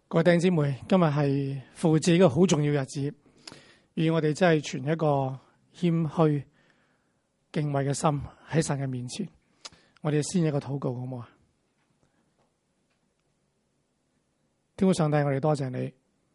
各位弟兄姊妹，今日係復活節一個好重要嘅日子，願我哋真係存一個謙虛敬畏嘅心喺神嘅面前。我哋先一個禱告，好唔好啊？天父上帝，我哋多謝你，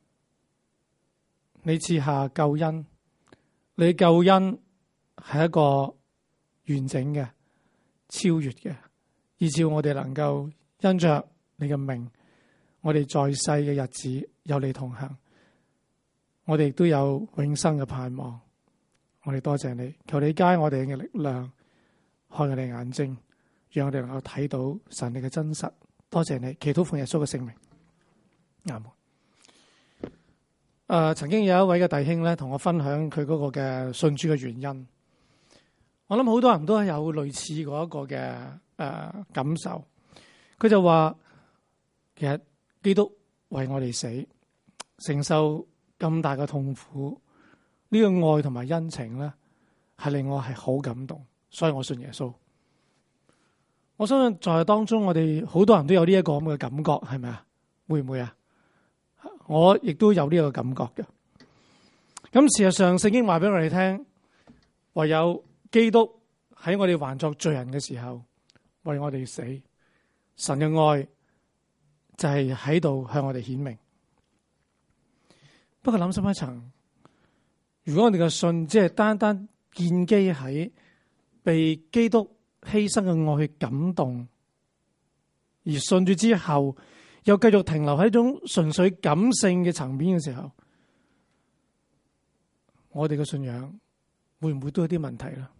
你賜下救恩，你救恩係一個完整嘅、超越嘅，以致我哋能夠因着你嘅名，我哋在世嘅日子有你同行，我哋亦都有永生嘅盼望。我哋多謝你，求你加我哋嘅力量，開我哋眼睛，讓我哋能夠睇到神你嘅真實。多謝你，祈禱奉耶穌嘅聖名。阿門。曾經有一位嘅弟兄咧，同我分享佢嗰個嘅信主嘅原因。我諗好多人都係有類似嗰一個嘅感受。佢就話，其實基督為我哋死，承受咁大嘅痛苦，呢個愛同埋恩情咧，係令我係好感動，所以我信耶穌。我相信在當中，我哋好多人都有呢一個咁嘅感覺，係咪啊？會唔會啊？我亦都有呢個感覺嘅。咁事實上，聖經話俾我哋聽，唯有基督喺我哋還作罪人嘅時候，為我哋死，神嘅愛就係喺度向我哋顯明。不過諗深一層，如果我哋嘅信只係單單建基喺被基督犧牲嘅愛去感動，而信住之後又繼續停留喺一種純粹感性嘅層面嘅時候，我哋嘅信仰會唔會都有啲問題咧？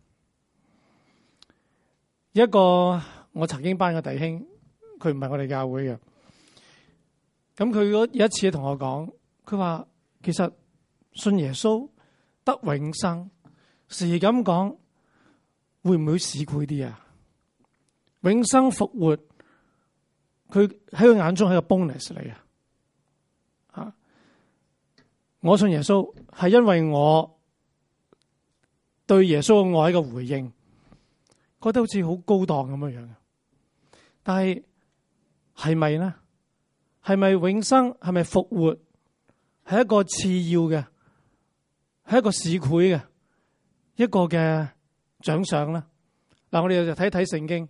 一個我曾經班嘅弟兄，佢唔係我哋教會嘅，咁佢有一次同我講，佢話其實信耶穌得永生，時咁講，會唔會市儈啲啊？永生復活，佢喺佢眼中係個 bonus 嚟啊！我信耶穌係因為我對耶穌嘅愛嘅回應，覺得好似好高檔咁樣樣。但係咪呢？係咪永生？係咪復活？係一個次要嘅，係一個市儈嘅一個嘅獎賞咧？嗱，我哋就睇睇聖經。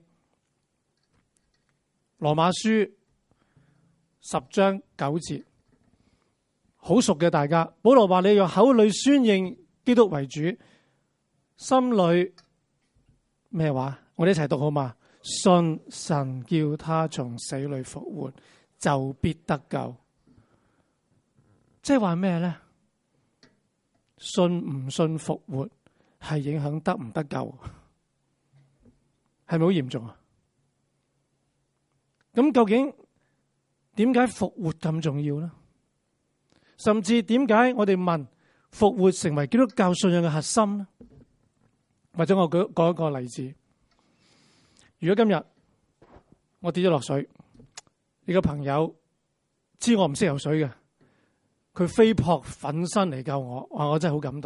羅馬書10章9節，好熟嘅大家。保羅話：你用口裏宣認基督為主，心裏咩話？我哋一齊讀好嘛？信神叫他從死裏復活，就必得救。即係話咩咧？信唔信復活係影響得唔得救？係咪好嚴重啊？咁究竟點解復活咁重要呢？甚至點解我哋問復活成為基督教信仰嘅核心呢？或者我舉一個例子，如果今日我跌咗落水，你個朋友知我唔識游水嘅，佢飛撲奮身嚟救我，哇！我真係好感動。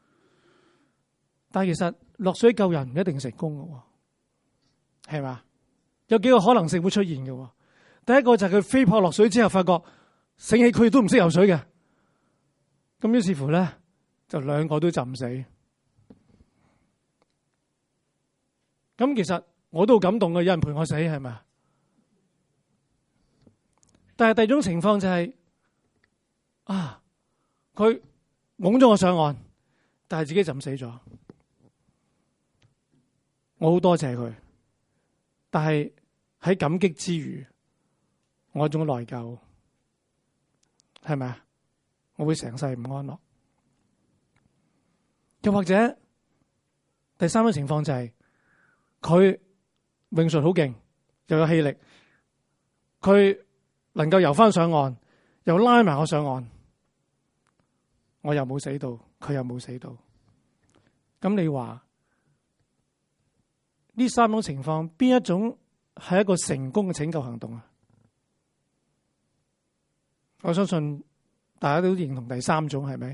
但係其實落水救人唔一定成功嘅，係嘛？有幾個可能性會出現嘅。第一個就係佢飛撲落水之後，發覺醒起佢都唔識游水嘅，咁於是乎咧就兩個都浸死。咁其實我都好感動嘅，有人陪我死，係咪？但係第二種情況就係佢拱咗我上岸，但係自己浸死咗。我好多謝佢，但係喺感激之餘，我有一種內疚，係咪啊？我會成世唔安樂。又或者第三種情況就係佢泳術好勁，又有氣力，佢能夠游翻上岸，又拉埋我上岸，我又冇死到，佢又冇死到。咁你話呢三種情況，邊一種係一個成功嘅拯救行動啊？我相信大家都認同第三種，係咪？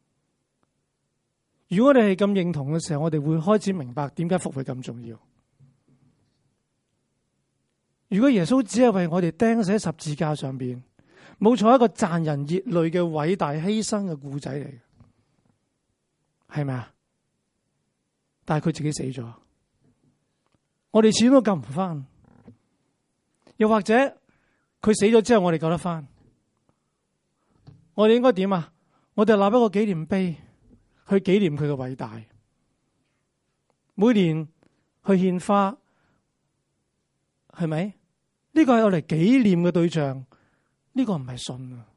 如果我哋係咁認同嘅時候，我哋會開始明白點解復活咁重要。如果耶穌只係為我哋釘死喺十字架上邊， 冇錯，一個賺人熱淚嘅偉大犧牲嘅故仔嚟嘅，係咪啊？但係佢自己死咗，我哋始終都救唔翻。又或者佢死咗之後，我哋救得翻，我哋應該點啊？我哋立一個紀念碑去紀念佢嘅偉大，每年去獻花，係咪？呢個係我哋紀念嘅對象，呢個唔係信啊！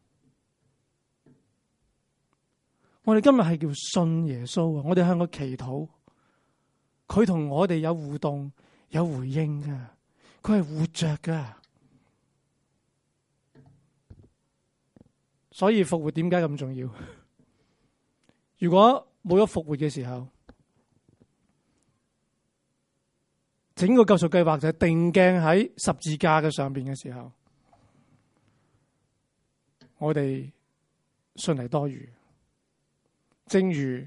我哋今日係叫信耶穌啊！我哋向佢祈禱，佢同我哋有互動、有回應噶，佢係活着噶。所以復活點解咁重要？如果冇咗復活嘅時候，整個救贖計劃就係定鏡喺十字架嘅上邊嘅時候，我哋信係多餘。正如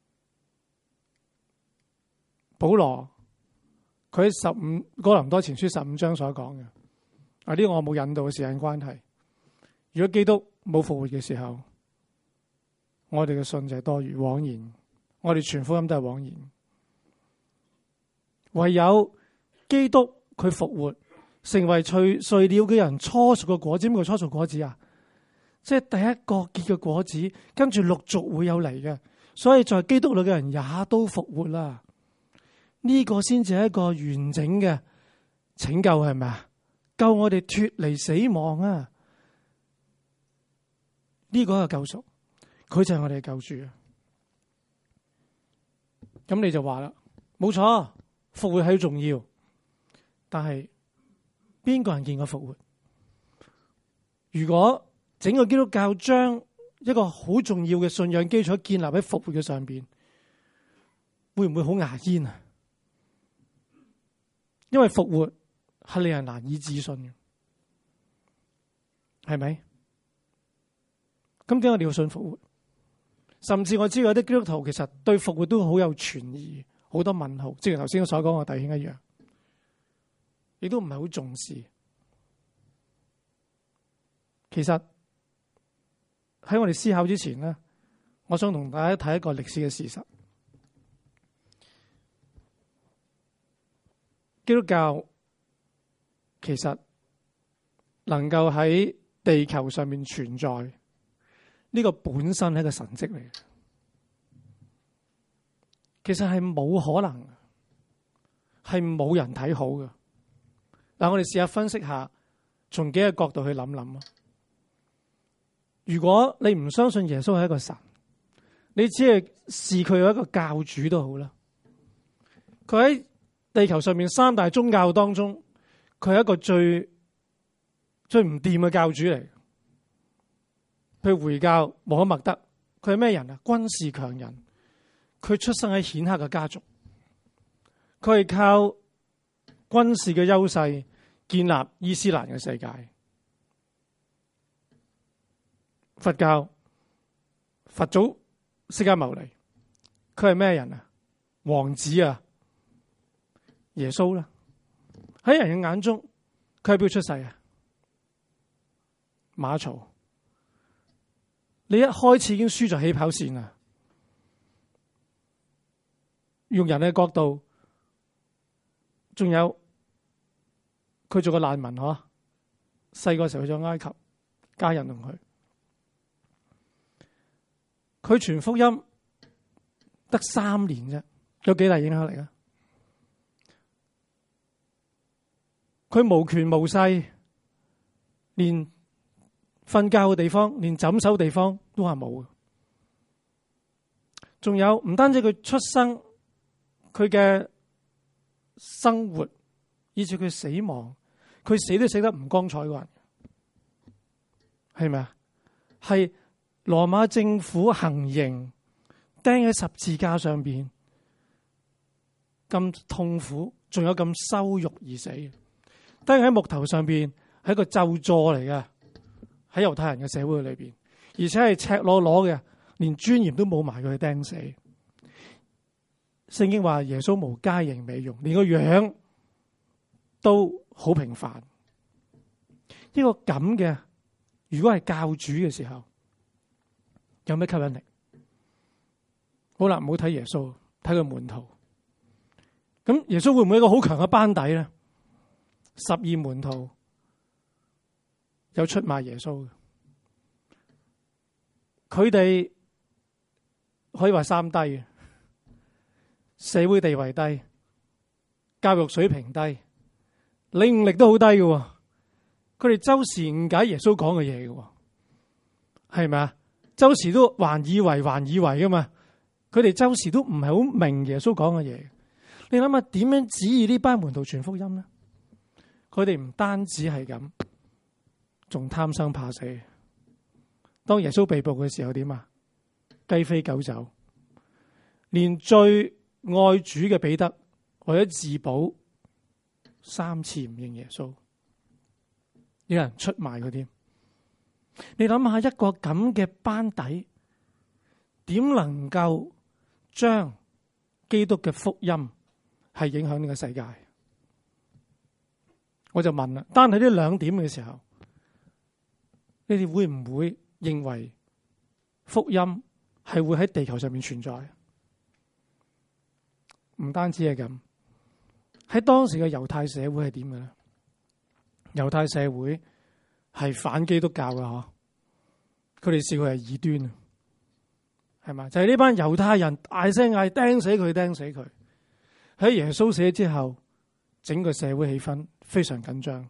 保羅佢喺哥林多前書15章所講嘅，呢個我冇引導嘅時間關係。如果基督冇復活嘅時候，我哋嘅信就係多餘枉然，我哋傳福音都係枉然。唯有基督佢復活，成為垂了嘅人初熟嘅果子。咩叫初熟果子啊？即係第一個結嘅果子，跟住陸續會有嚟嘅。所以在基督裏嘅人也都復活啦。呢個先至係一個完整嘅拯救，係咪啊？救我哋脫離死亡啊！呢個係救贖，佢就係我哋嘅救主啊！咁你就話啦，冇錯，復活係好重要，但係邊個人見過復活？如果整個基督教將一個好重要嘅信仰基礎建立喺復活嘅上邊，會唔會好牙煙啊？因為復活係令人難以置信嘅，係咪？咁點解我哋要信復活？甚至我知道有啲基督徒其實對復活都好有存疑，好多問號，正如頭先我所講嘅弟兄一樣，亦都唔係好重視。其實喺我哋思考之前呢，我想同大家睇一個歷史嘅事實。基督教其實能夠喺地球上面存在，呢個本身係一個神蹟嚟嘅。其實係冇可能，係冇人睇好嘅。嗱，我哋試下分析下，從幾個角度去諗諗啊。如果你唔相信耶穌係一個神，你只係視佢為一個教主都好啦。佢喺地球上面三大宗教當中，佢係一個最唔掂嘅教主嚟。譬如回教穆罕默德，佢係咩人啊？軍事強人，佢出生喺顯赫嘅家族，佢係靠軍事嘅優勢建立伊斯蘭嘅世界。佛教佛祖釋迦牟尼，佢係咩人啊？王子啊！耶穌啦，喺人嘅眼中，佢係邊度出世啊？馬槽，你一開始已經輸在起跑線啦。用人嘅角度，仲有佢做個難民嗬，細個時候去咗埃及，家人同佢傳福音得3年啫，有幾大影響力啊？佢無權無勢，連瞓覺嘅地方，連枕頭地方都係冇嘅。仲有唔單止佢出生，佢嘅生活，以至佢死亡，佢死都死得唔光彩嘅人，係咪啊？係羅馬政府行刑，釘喺十字架上邊，咁痛苦，仲有咁羞辱而死。釘喺木頭上邊係一個咒詛嚟嘅，喺猶太人嘅社會裏邊，而且係赤裸裸嘅，連尊嚴都冇埋，佢去釘死。聖經話耶穌無佳形美容，連個樣都好平凡。呢個咁嘅如果係教主嘅時候，有咩吸引力？好啦，唔好睇耶穌，睇佢門徒。咁耶穌會唔會一個好強嘅班底咧？12門徒有出賣耶穌嘅，佢哋可以話三低嘅，社會地位低，教育水平低，領悟力都好低嘅。佢哋周時誤解耶穌講嘅嘢嘅，係咪啊？周時都還以為噶嘛。佢哋周時都唔係好明耶穌講嘅嘢。你諗下點樣指意呢班門徒傳福音呢？佢哋唔單止係咁，仲貪生怕死。當耶穌被捕嘅時候點啊？雞飛狗走。連最愛主嘅彼得為咗自保，3次唔認耶穌。有人出賣佢添。你諗下一個咁嘅班底，點能夠將基督嘅福音係影響呢個世界？我就問啦，單睇呢2點嘅時候，你哋會唔會認為福音係會喺地球上面存在？唔單止係咁，喺當時嘅猶太社會係點嘅咧？猶太社會係反基督教嘅嗬，佢哋視佢係異端啊，係嘛？就係呢班猶太人大聲嗌釘死佢，釘死佢。喺耶穌死之後，整個社會氣氛非常緊張，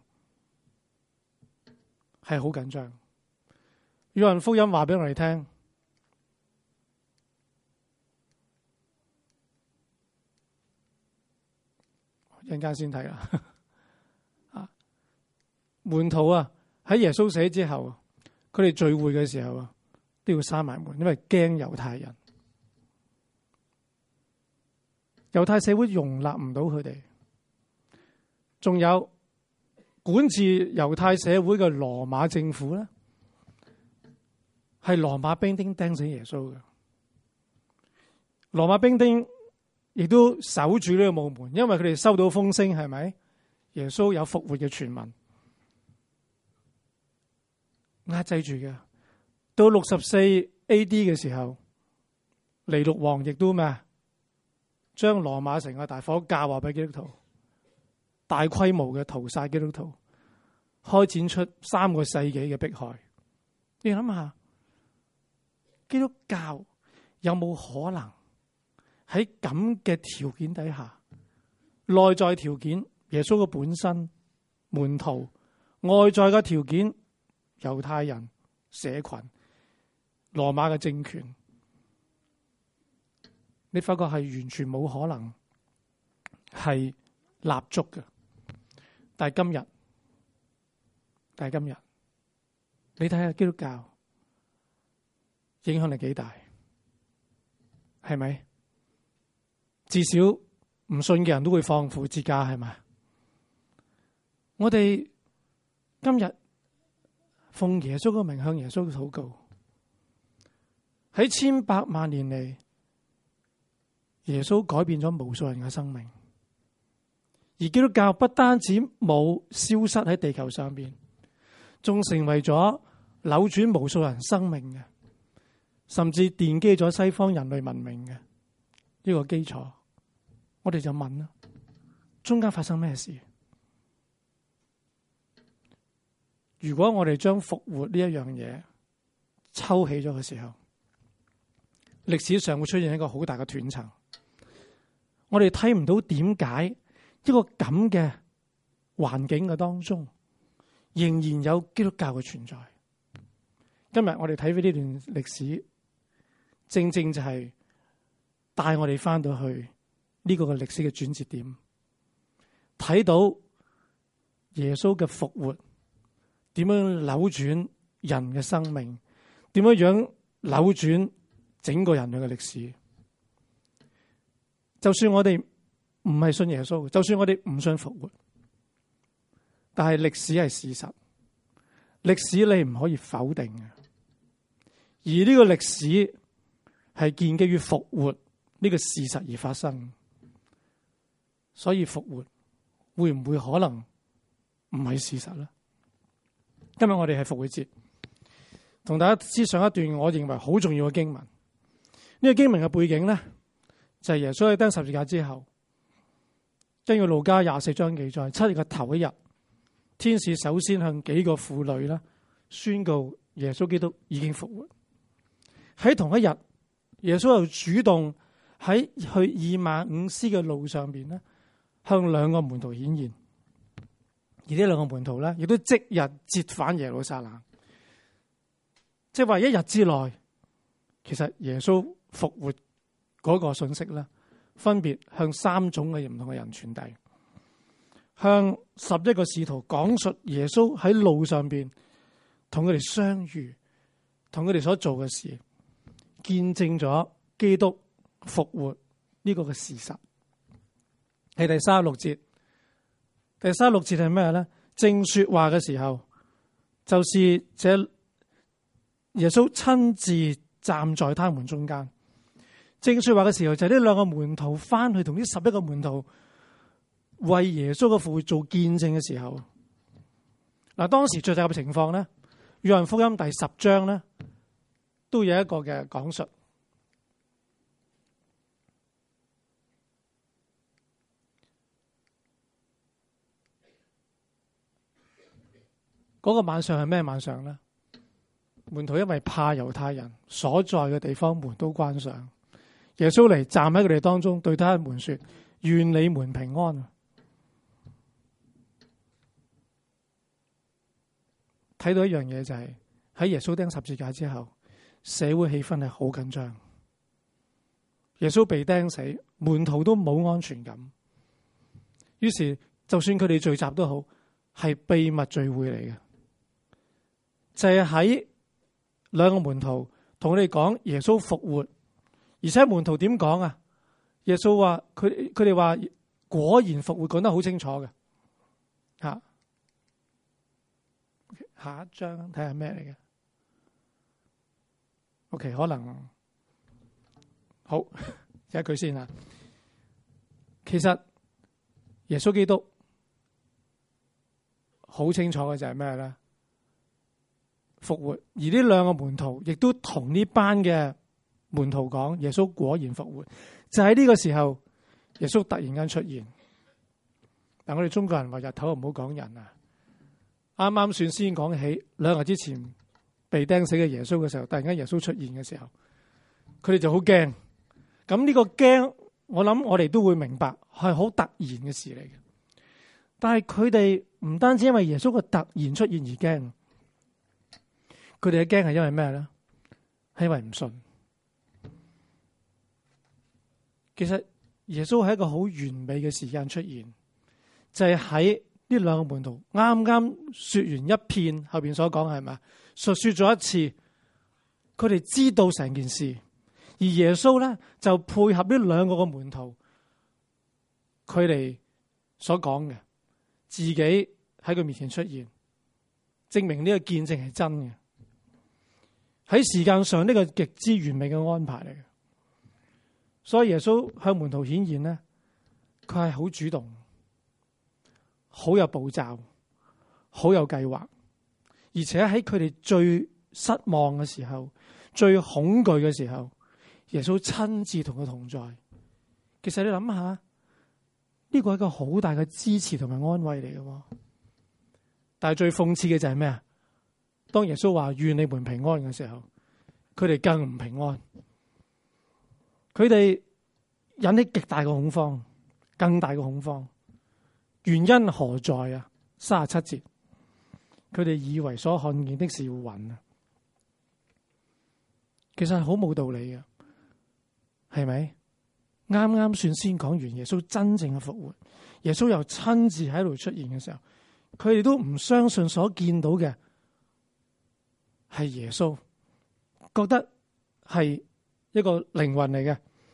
係好緊張。約翰福音話俾我哋聽，一陣間先睇啦。啊，門徒啊，喺耶穌死之後，佢哋聚會嘅時候啊，都要閂埋門，因為驚猶太人。猶太社會容納唔到佢哋，仲有管治猶太社會嘅羅馬政府咧，係羅馬兵丁釘死耶穌嘅。羅馬兵丁亦都守住呢個墓門，因為佢哋收到風聲，係咪耶穌有復活嘅傳聞，壓制住嘅。到64 AD 嘅時候，尼祿王亦都咩？將羅馬城嘅大火嫁禍俾基督徒，大規模嘅屠殺基督徒，開展出3個世紀嘅迫害。你諗下，基督教有冇可能喺咁嘅條件底下，內在條件耶穌嘅本身、門徒，外在嘅條件猶太人、社群、羅馬嘅政權，你發覺係完全冇可能係立足嘅。但係今日，你睇下基督教影響力幾大，係咪？至少唔信嘅人都會放苦節假，係咪？我哋今日奉耶穌嘅名向耶穌禱告，喺1800萬年嚟，耶穌改變咗無數人嘅生命，而基督教不單止冇消失喺地球上邊，仲成為咗扭轉無數人生命嘅，甚至奠基咗西方人類文明嘅呢個基礎。我哋就問啦，中間發生咩事？如果我哋將復活呢一樣嘢抽起咗嘅時候，歷史上會出現一個好大嘅斷層。我哋睇唔到點解一個咁嘅環境嘅當中，仍然有基督教嘅存在。今日我哋睇翻呢段歷史，正正就係帶我哋翻到去呢個嘅歷史嘅轉折點，睇到耶穌嘅復活點樣扭轉人嘅生命，點樣扭轉整個人類嘅歷史。就算我哋唔係信耶穌，就算我哋唔信復活，但係歷史係事實，歷史你唔可以否定嘅。而呢個歷史係建基於復活呢個事實而發生，所以復活會唔會可能唔係事實咧？今日我哋係復活節， 同大家思想一段我認為好重要嘅經文。呢個經文嘅背景咧，就係耶穌喺釘十字架之後，根據路加24章記載，7日嘅頭一日，天使首先向幾個婦女啦宣告耶穌基督已經復活。喺同一日，耶穌又主動喺去以馬忤斯嘅路上邊咧，向2個門徒顯現。而呢2個門徒咧，亦都即日折返耶路撒冷。即係話1日之內，其實耶穌復活嗰個信息咧，分別向3種嘅唔同嘅人傳遞。向11個使徒講述耶穌喺路上邊同佢哋相遇，同佢哋所做嘅事，見證咗基督復活呢個嘅事實。係第36節。第36節係咩咧？正說話嘅時候，就是這耶穌親自站在他們中間。正說話嘅時候，就係呢2個門徒翻去同呢11個門徒為耶穌嘅復活做見證嘅時候。嗱，當時聚集嘅情況咧，約翰福音第10章咧都有一個嘅講述。嗰個晚上係咩晚上咧？門徒因為怕猶太人，所在嘅地方門都關上。耶穌嚟站喺佢哋當中，對他們說：願你們平安。睇到一樣嘢就係喺耶穌釘十字架之後，社會氣氛係好緊張。耶穌被釘死，門徒都冇安全感。於是就算佢哋聚集都好，係秘密聚會嚟嘅。就係喺2個門徒同佢哋講耶穌復活，而且門徒點講啊？耶穌話佢哋話果然復活，講得好清楚嘅。下一章睇下咩嚟嘅？OK， 可能好有一句先啊。其實耶穌基督好清楚嘅就係咩咧？復活，而呢2個門徒亦都同呢班嘅門徒講耶穌果然復活。就喺呢個時候，耶穌突然間出現。但我哋中國人話日頭唔好講人啊。啱啱算先講起2日之前被釘死嘅耶穌嘅時候，突然間耶穌出現嘅時候，佢哋就好驚。咁呢個驚，我諗我哋都會明白係好突然嘅事嚟嘅。但係佢哋唔單止因為耶穌嘅突然出現而驚。佢哋嘅驚係因為咩咧？係因為唔信。其實耶穌係一個好完美嘅時間出現，就係喺呢2個門徒啱啱說完一遍，後邊所講係咪述說咗一次，佢哋知道成件事，而耶穌咧就配合呢2個嘅門徒，佢哋所講嘅，自己喺佢面前出現，證明呢個見證係真嘅。喺時間上呢個極之完美嘅安排嚟嘅，所以耶穌向門徒顯現咧，佢係好主動，好有步驟，好有計劃，而且喺佢哋最失望嘅時候、最恐懼嘅時候，耶穌親自同佢同在。其實你諗下，呢個係一個好大嘅支持同埋安慰嚟嘅。但係最諷刺嘅就係咩啊？當耶穌話願你們平安嘅時候，佢哋更唔平安，佢哋引起極大嘅恐慌，更大嘅恐慌。原因何在啊？37節，佢哋以為所看見的是雲啊，其實係好冇道理嘅，係咪？啱啱算先講完耶穌真正嘅復活，耶穌又親自喺度出現嘅時候，佢哋都唔相信所見到嘅係耶穌，覺得係一個靈魂嚟嘅，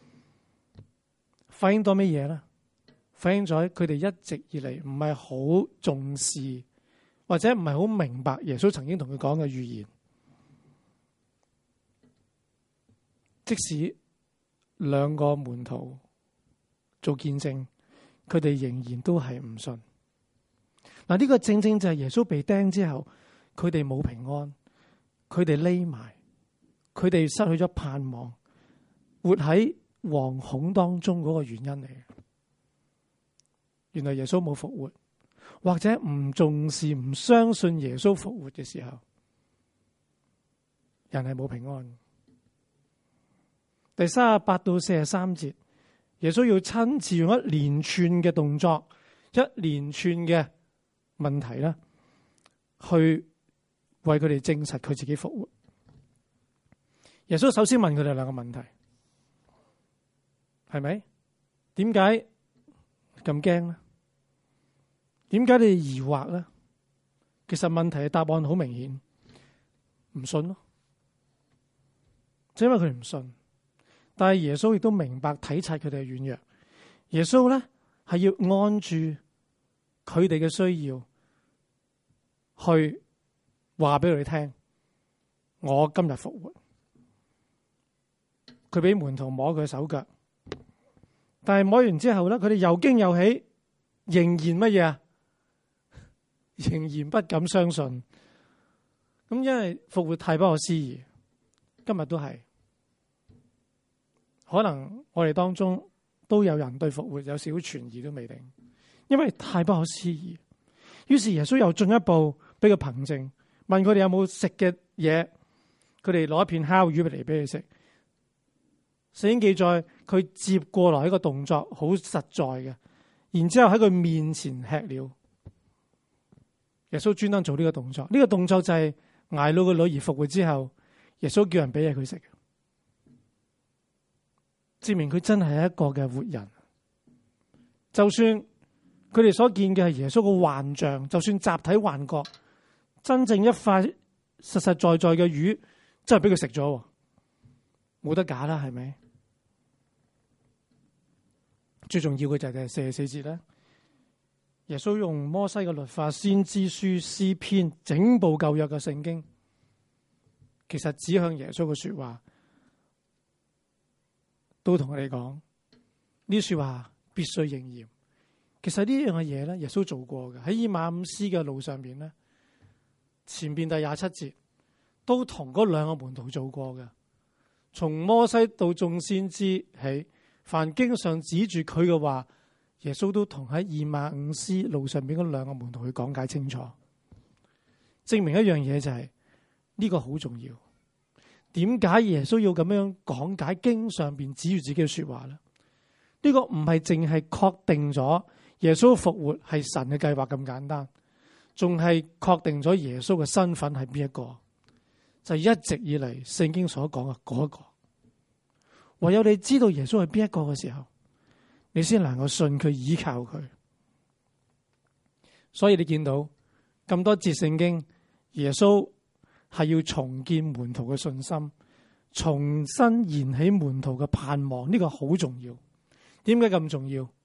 反映到乜嘢咧？反映咗佢哋一直以嚟唔係好重視，或者唔係好明白耶穌曾經同佢講嘅預言。即使2個門徒做見證，佢哋仍然都係唔信。嗱，呢個正正就係耶穌被釘之後，佢哋冇平安， 佢哋匿埋，佢哋失去咗盼望，活喺惶恐當中嗰個原因嚟嘅。原來耶穌冇復活，或者唔重視、唔相信耶穌復活嘅時候，人係冇平安。第38到43節，耶穌要親自用一連串嘅動作、一連串嘅問題啦，去為佢哋證實佢自己復活。耶穌首先問佢哋兩個問題，係咪？點解咁驚呢？點解你哋疑惑呢？其實問題嘅答案好明顯，唔信咯，就因為佢哋唔信。但係耶穌亦都明白體察佢哋嘅軟弱。耶穌咧係要按住佢哋嘅需要去話俾佢哋聽，我今日復活。佢俾門徒摸佢手腳，但係摸完之後咧，佢哋又驚又喜，仍然乜嘢啊？仍然不敢相信。咁因為復活太不可思議，今日都係。可能我哋當中都有人對復活有少少存疑都未定，因為太不可思議。於是耶穌又進一步俾佢憑證，問佢哋有冇食嘅嘢，佢哋攞一片烤魚嚟俾佢食。聖經記載佢接過來一個動作好實在嘅，然之後喺佢面前吃了。耶穌專登做呢個動作，呢個動作就係睚魯個女兒復活之後，耶穌叫人俾嘢佢食，證明佢真係一個嘅活人。就算佢哋所見嘅係耶穌嘅幻象，就算集體幻覺，真正一塊實實在在嘅魚真係俾佢食咗，冇得假啦，係咪？最重要嘅就係第44節咧，耶穌用摩西嘅律法、先知書、詩篇，整部舊約嘅聖經，其實指向耶穌嘅說話，都同我哋講呢啲說話必須應驗。其實呢樣嘅嘢咧，耶穌做過嘅，喺以馬忤斯嘅路上邊咧，前邊第27節都同嗰兩個門徒做過嘅。從摩西到眾先知起，凡經上指住佢嘅話，耶穌都同喺以馬忤斯路上邊嗰兩個門徒去講解清楚，證明一樣嘢就係呢個好重要。點解耶穌要咁樣講解經上邊指住自己嘅說話咧？呢個唔係淨係確定咗耶穌復活係神嘅計劃咁簡單，仲係確定咗耶穌嘅身份係邊一個，就係一直以嚟聖經所講嘅嗰一個。唯有你知道耶穌係邊一個嘅時候，你先能夠信佢、依靠佢。所以你見到咁多節聖經，耶穌係要重建門徒嘅信心，重新燃起門徒嘅盼望，呢個好重要。點解咁重要？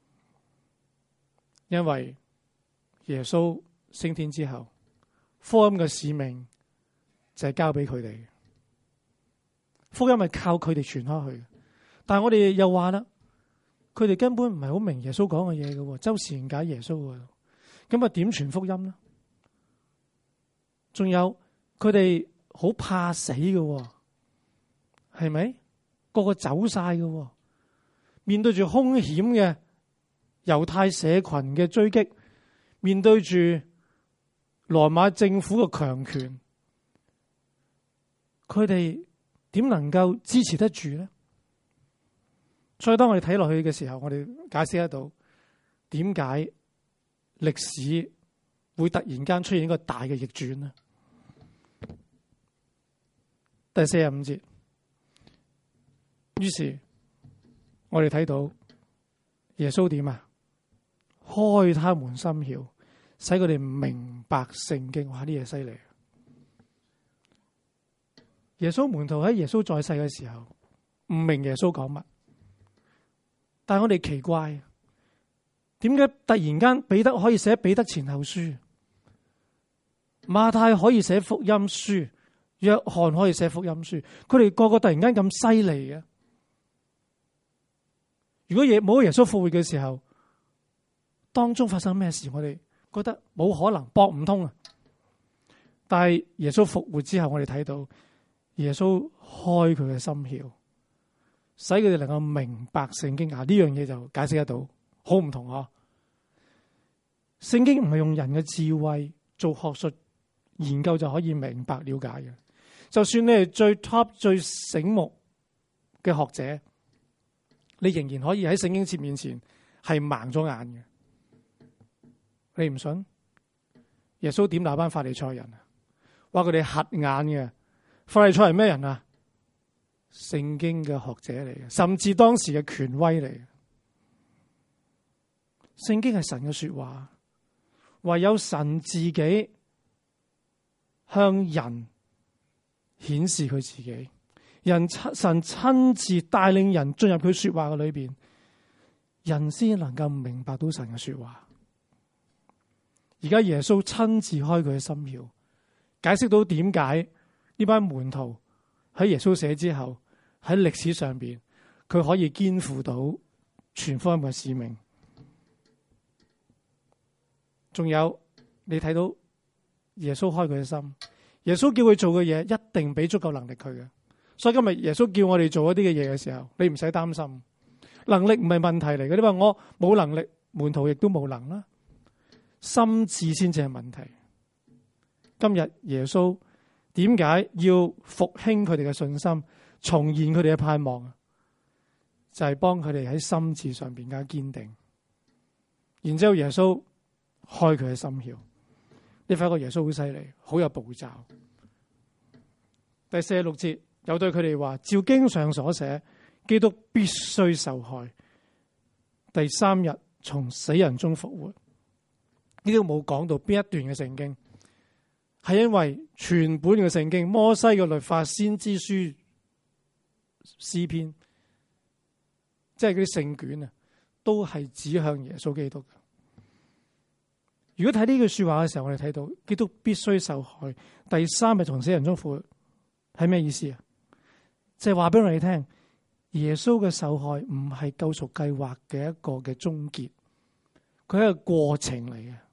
因為耶穌升天之後，福音嘅使命就係交俾佢哋，福音係靠佢哋傳開去。但係我哋又話啦，佢哋根本唔係好明白耶穌講嘅嘢嘅，周時解耶穌嘅，咁啊點傳福音呢？仲有佢哋好怕死嘅，係咪？個個走晒嘅，面對住兇險嘅猶太社群嘅追擊，面對住羅馬政府嘅強權，佢哋點能夠支持得住呢？所以當我哋睇落去嘅時候，我哋解釋得到點解歷史會突然間出現一個大嘅逆轉呢？第45節，於是我哋睇到耶穌點啊？開他們心竅，使佢哋明白聖經。哇！呢嘢犀利。耶穌門徒喺耶穌在世嘅時候唔明耶穌講乜，但係我哋奇怪，點解突然間彼得可以寫彼得前後書，馬太可以寫福音書，約翰可以寫福音書，佢哋個個突然間咁犀利嘅？如果冇耶穌復活嘅時候，當中發生咩事，我哋覺得冇可能，駁唔通啊！ 但係耶穌復活之後，我哋睇到耶穌開佢嘅心竅，使佢哋能夠明白聖經。呢樣嘢就解釋得到，好唔同嗬。聖經唔係用人嘅智慧做學術研究就可以明白了解嘅。就算你係最 top 最醒目嘅學者，你仍然可以喺聖經節面前係盲咗眼嘅。你唔信？耶穌點打班法利賽人啊？話佢哋瞎眼嘅。法利賽係咩人啊？聖經嘅學者嚟嘅，甚至當時嘅權威嚟嘅。聖經係神嘅說話，唯有神自己向人顯示佢自己，神親自帶領人進入佢說話嘅裏邊，人先能夠明白到神嘅說話。而家耶穌親自開佢嘅心竅，解釋到點解呢班門徒喺耶穌死之後喺歷史上邊佢可以肩負到傳福音嘅使命。仲有你睇到耶穌開佢嘅心，耶穌叫佢做嘅嘢一定俾足夠能力佢嘅。所以今日耶穌叫我哋做一啲嘅嘢嘅時候，你唔使擔心，能力唔係問題嚟嘅。你話我冇能力，門徒亦都冇能啦，心智先至係問題。今日耶穌點解要復興佢哋嘅信心，重現佢哋嘅盼望？就係幫佢哋喺心智上邊更加堅定。然之後耶穌開佢嘅心竅，你發覺耶穌好犀利，好有步驟。第46節又對佢哋話：照經上所寫，基督必須受害，第3日從死人中復活。呢度冇講到邊一段嘅聖經，係因為全本嘅聖經，摩西嘅律法、先知書、詩篇，即係嗰啲聖卷啊，都係指向耶穌基督嘅。如果睇呢句說話嘅時候，我哋睇到基督必須受害，第3日從死人中復活，係咩意思啊？即係話俾我哋聽，耶穌嘅受害唔係救贖計劃嘅一個嘅終結，佢係一個過程嚟嘅。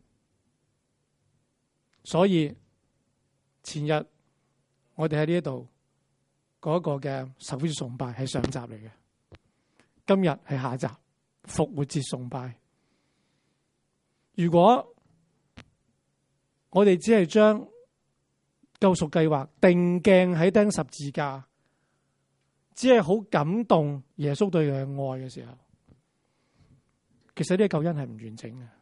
所以前日我哋喺呢一度嗰個嘅受苦節崇拜係上集嚟嘅，今日係下集復活節崇拜。如果我哋只係將救贖計劃定鏡喺釘十字架，只係好感動耶穌對佢嘅愛嘅時候，其實呢個救恩係唔完整嘅。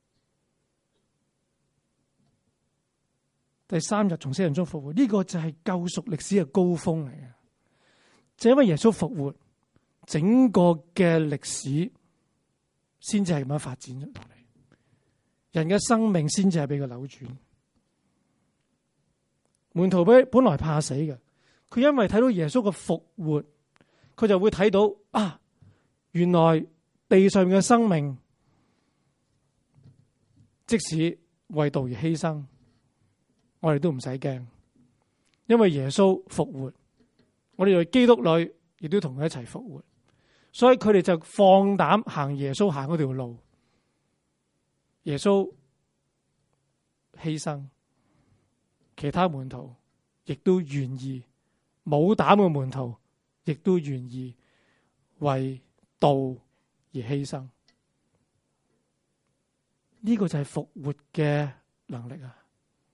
第3日從死人中復活，呢個就係救贖歷史嘅高峰嚟嘅。就因為耶穌復活，整個嘅歷史先至係咁樣發展落嚟，人嘅生命先至係俾佢扭轉。門徒本來怕死嘅，佢因為睇到耶穌嘅復活，佢就會睇到啊，原來地上嘅生命即使為道而犧牲，我哋都唔使驚，因為耶穌復活，我哋在基督裏亦都同佢一齊復活，所以佢哋就放膽行耶穌行嗰條路。耶穌犧牲，其他門徒亦都願意，冇膽嘅門徒亦都願意為道而犧牲。呢個就係復活嘅能力啊！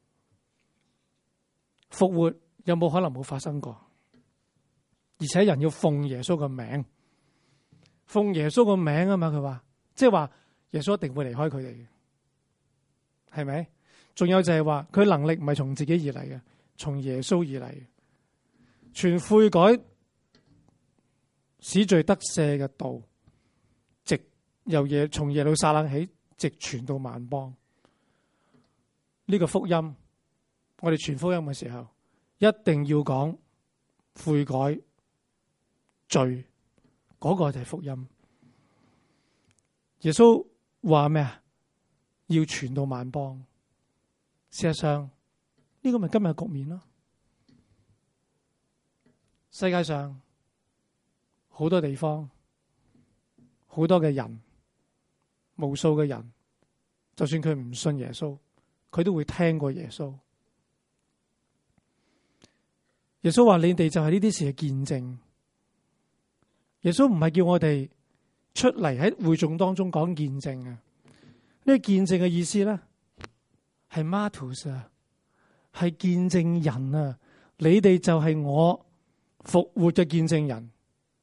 復活有冇可能冇發生過？而且人要奉耶穌個名，奉耶穌個名啊嘛，佢話，即係話耶穌一定會離開佢哋嘅，係咪？仲有就係話佢能力唔係從自己而嚟嘅，從耶穌而嚟嘅，全悔改使罪得赦嘅道，從耶路撒冷起，直傳到萬邦。呢個福音，我哋傳福音嘅時候，一定要講悔改罪，嗰個就係福音。耶穌話咩啊？要傳到萬邦。事實上，呢個咪今日局面咯。世界上好多地方，好多嘅人，無數嘅人，就算佢唔信耶穌，佢都會聽過耶穌， 耶穌話你哋就係呢啲事嘅見證。耶穌唔係叫我哋出嚟喺會眾當中講見證啊！呢個見證嘅意思咧係 martyrs 啊，係見證人啊！你哋就係我復活嘅見證人。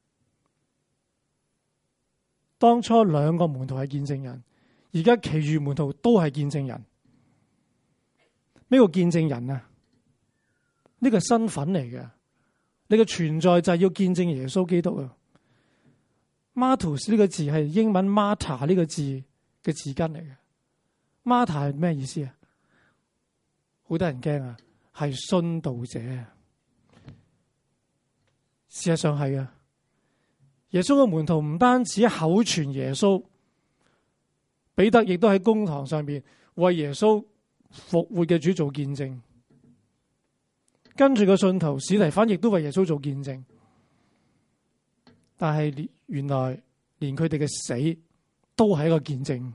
當初兩個門徒係見證人，而家其餘門徒都係見證人。咩叫見證人啊？呢個身份嚟嘅，你嘅存在就係要見證耶穌基督啊。Martyrs 呢個字係英文 Martha 呢個字嘅字根嚟嘅。Martha 係咩意思啊？好多人驚啊，係殉道者啊。事實上係啊，耶穌嘅門徒唔單止口傳耶穌，彼得亦都喺公堂上邊為耶穌復活嘅主做見證。跟住個信徒史提反亦都為耶穌做見證。但係原來連佢哋嘅死都係一個見證，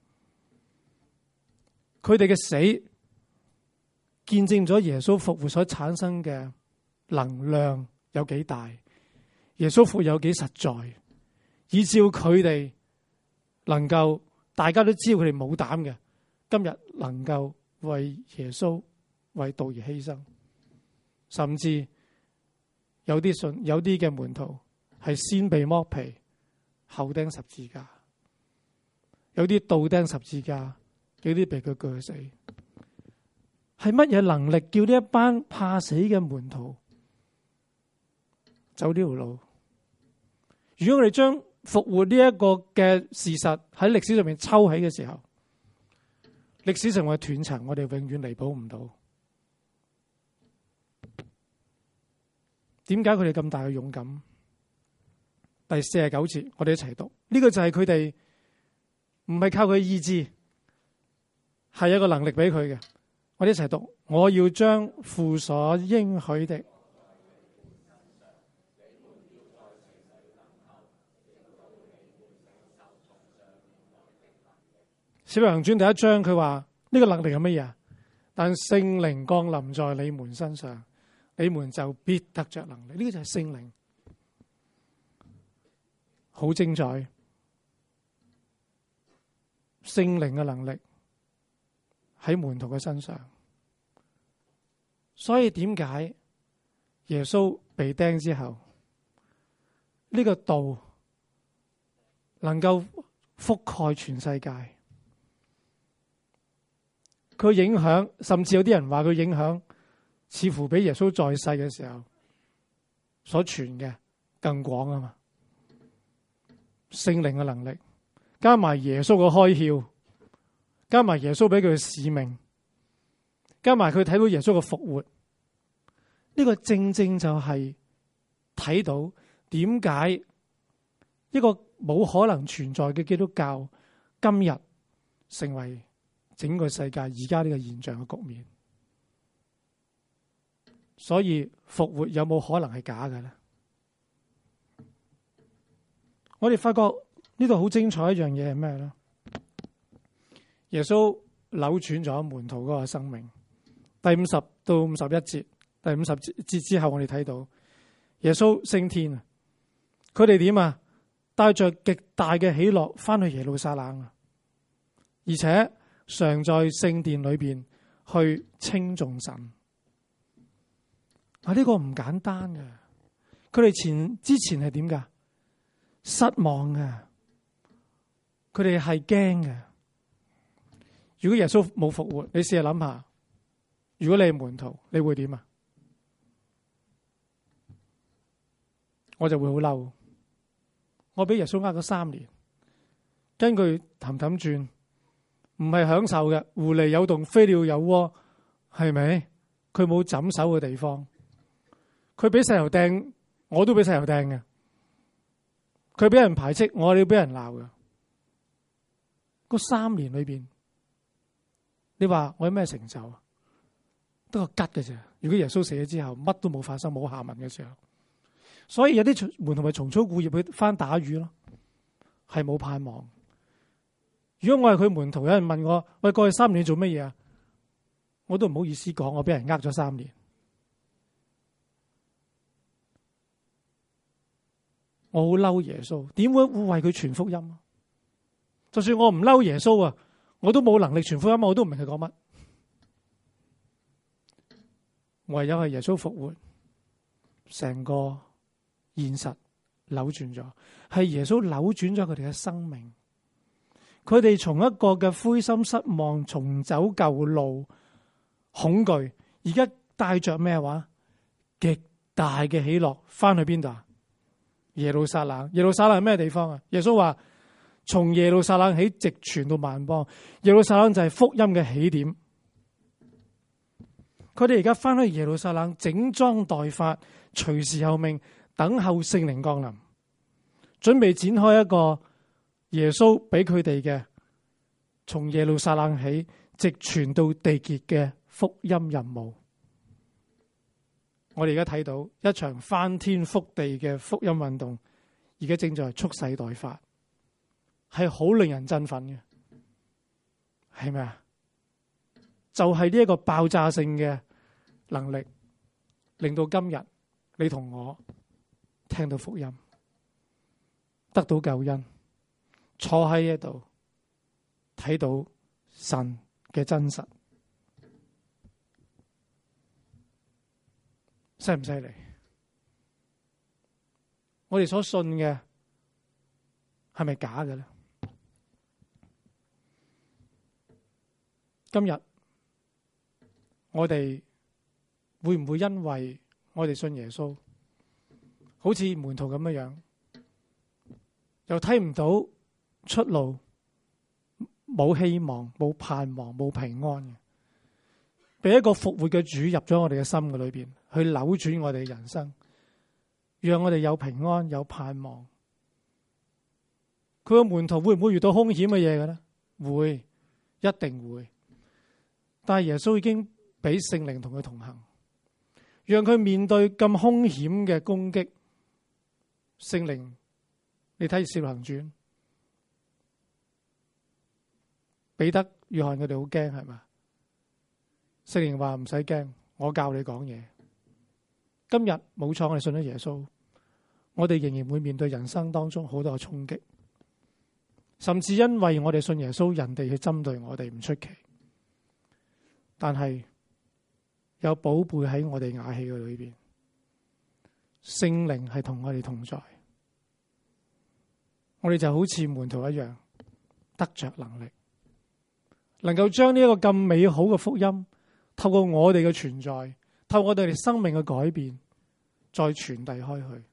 佢哋嘅死見證咗耶穌復活所產生嘅能量有幾大，耶穌復活有幾實在，以照佢哋能夠大家都知道佢哋冇膽嘅，今日能夠為耶穌為道而犧牲，甚至有啲嘅門徒係先被剝皮，後釘十字架，有啲倒釘十字架，有啲被佢鋸死。係乜嘢能力叫呢一班怕死嘅門徒走呢條路？如果我哋將復活呢一個嘅事實喺歷史上面抽起嘅時候，歷史成為斷層，我哋永遠彌補唔到。點解佢哋咁大嘅勇敢？第49節，我哋一齊讀。呢個就係佢哋唔係靠佢意志，係有一個能力俾佢嘅。我哋一齊讀。我要將父所應許的。使徒行傳第1章佢話呢個能力係乜嘢？但聖靈降臨在你們身上，你們就必得着能力。呢個就係聖靈。好精彩，聖靈嘅能力喺門徒嘅身上，所以點解耶穌被釘之後，呢個道能夠覆蓋全世界？佢影響，甚至有啲人話佢影響，似乎比耶穌在世嘅時候所傳嘅更廣啊嘛！聖靈嘅能力，加埋耶穌嘅開竅，加埋耶穌俾佢嘅使命，加埋佢睇到耶穌嘅復活，呢個正正就係睇到點解一個冇可能存在嘅基督教今日成為整個世界而家呢個現象嘅局面。所以復活有冇可能係假嘅咧？我哋發覺呢度好精彩一樣嘢係咩咧？耶穌扭轉咗門徒嗰個生命。第50到51節，第50節之後我哋睇到耶穌升天啊！佢哋點啊？帶着極大嘅喜樂翻去耶路撒冷啊！而且常在聖殿裏邊去稱頌神。呢個唔簡單嘅，佢哋之前係點噶？失望嘅，佢哋係驚嘅。如果耶穌冇復活，你試下諗下，如果你係門徒，你會點啊？我就會好嬲。我俾耶穌呃咗3年，根據氹氹轉，唔係享受嘅。狐狸有洞，飛鳥有窩，係咪？佢冇枕手嘅地方，佢俾石頭掟，我都俾石頭掟嘅。佢俾人排斥，我哋要俾人鬧嘅。嗰3年裏邊，你話我有咩成就啊？得個吉嘅啫。如果耶穌死咗之後，乜都冇發生，冇下文嘅時候，所以有啲門徒咪重操故業去翻打魚咯，係冇盼望。如果我係佢門徒，有人問我：喂，過去3年做乜嘢啊？我都唔好意思講，我俾人呃咗3年。 我好嬲耶穌，點會為佢傳福音？就算我唔嬲耶穌啊，我都冇能力傳福音，我都唔明佢講乜。唯有係耶穌復活，成個現實扭轉咗，係耶穌扭轉咗佢哋嘅生命。佢哋從一個嘅灰心失望，重走舊路，恐懼，而家帶着咩話？極大嘅喜樂，翻去邊度啊？耶路撒冷。耶路撒冷係咩地方啊？耶穌話從耶路撒冷起，直傳到萬邦。耶路撒冷就係福音嘅起點。佢哋而家翻去耶路撒冷，整裝待發，隨時候命，等候聖靈降臨，準備展開一個耶穌俾佢哋嘅從耶路撒冷起，直傳到地極嘅福音任務。我哋而家睇到一場翻天覆地嘅福音運動，而家正在蓄勢待發，係好令人振奮嘅，係咪啊？就係呢一個爆炸性嘅能力，令到今日你同我聽到福音，得到救恩，坐喺呢度睇到神嘅真實，犀唔犀利？我哋所信嘅係咪假嘅咧？今日我哋會唔會因為我哋信耶穌，好似門徒咁樣，又睇唔到出路，冇希望、冇盼望、冇平安嘅，俾一個復活嘅主入咗我哋嘅心嘅裏邊，去扭轉我哋嘅人生，讓我哋有平安、有盼望。佢個門徒會唔會遇到兇險嘅嘢嘅咧？會，一定會。但係耶穌已經俾聖靈同佢同行，讓佢面對咁兇險嘅攻擊。聖靈，你睇《使徒行傳》，彼得、約翰佢哋好驚，係嘛？聖靈話唔使驚，我教你講嘢。今日冇錯，我哋信咗耶穌，我哋仍然會面對人生當中好多嘅衝擊，甚至因為我哋信耶穌，人哋去針對我哋唔出奇。但係有寶貝喺我哋瓦器嘅裏邊，聖靈係同我哋同在，我哋就好似門徒一樣，得着能力，能夠將呢一個咁美好嘅福音，透過我哋嘅存在，透過我哋生命嘅改變，再傳遞開去。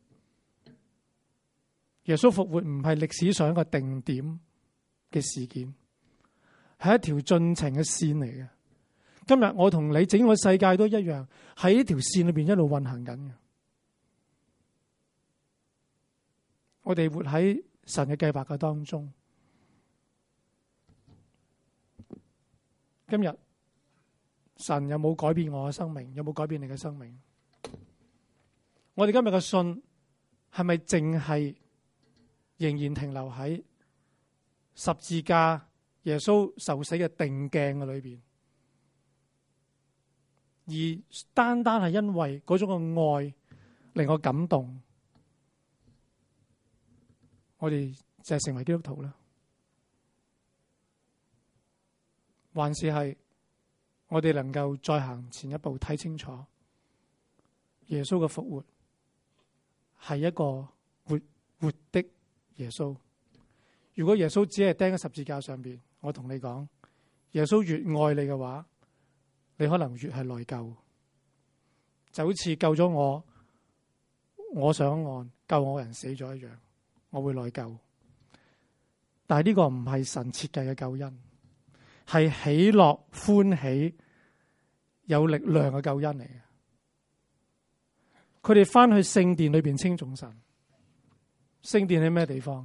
耶穌復活唔係歷史上一個定點嘅事件，係一條進程嘅線嚟嘅。今日我同你整個世界都一樣，喺呢條線裏邊一路運行緊嘅。我哋活喺神嘅計劃嘅當中。今日神有冇改變我嘅生命？有冇改變你嘅生命？我哋今日嘅信係咪淨係仍然停留喺十字架耶穌受死嘅定鏡嘅裏邊？而單單係因為嗰種嘅愛令我感動，我哋就係成為基督徒啦？還是係我哋能夠再行前一步，睇清楚耶穌嘅復活係一個活的耶穌？如果耶穌只係釘喺十字架上邊，我同你講，耶穌越愛你嘅話，你可能越係內疚，就好似救咗我上岸救我人死咗一樣，我會內疚。但係呢個唔係神設計嘅救恩，係喜樂歡喜有力量嘅救恩嚟嘅。佢哋翻去聖殿裏邊稱頌神。聖殿喺咩地方？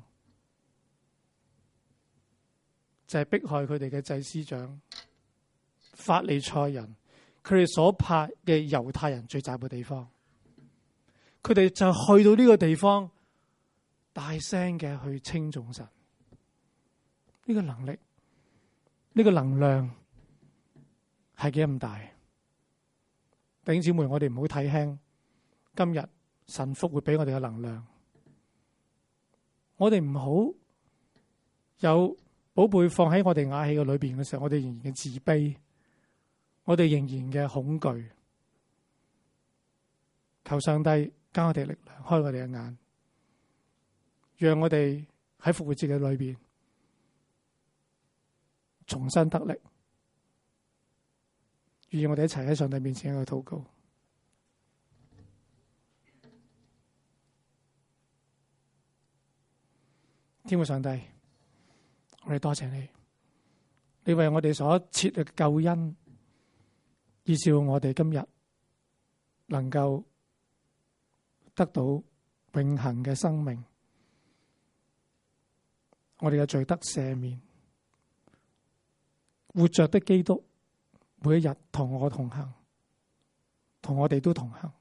就係迫害佢哋嘅祭司長、法利賽人，佢哋所派嘅猶太人聚集嘅地方。佢哋就去到呢個地方，大聲嘅去稱頌神。呢個能力，呢個能量係幾咁大？弟兄姊妹，我哋唔好睇輕今日神復活俾我哋嘅能量。 我哋唔好有寶貝放喺我哋瓦器嘅裏邊嘅時候，我哋仍然嘅自卑，我哋仍然嘅恐懼。求上帝加我哋力量，開我哋嘅眼，讓我哋喺復活節嘅裏邊重新得力。願意我哋一齊喺上帝面前去禱告。天父上帝，我哋多謝你，你為我哋所設嘅救恩，以致我哋今日能夠得到永恆嘅生命，我哋嘅罪得赦免，活着的基督每一日同我同行，同我哋都同行。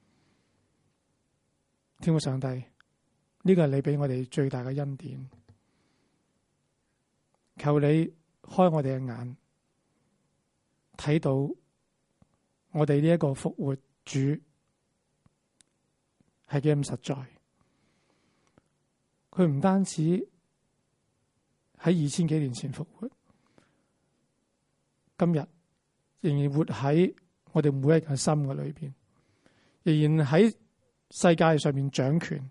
天父上帝，呢個係你俾我哋最大嘅恩典，求你開我哋嘅眼，睇到我哋呢一個復活主係幾咁實在。佢唔單止喺2000幾年前復活，今日仍然活喺我哋每一個心嘅裏邊，仍然喺世界上面掌權。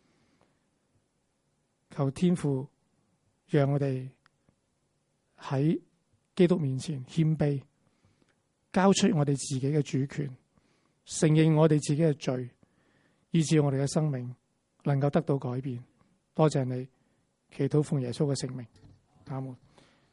求天父讓我哋喺基督面前謙卑，交出我哋自己嘅主權，承認我哋自己嘅罪，以致我哋嘅生命能夠得到改變。多謝你，祈禱奉耶穌嘅聖名，阿門。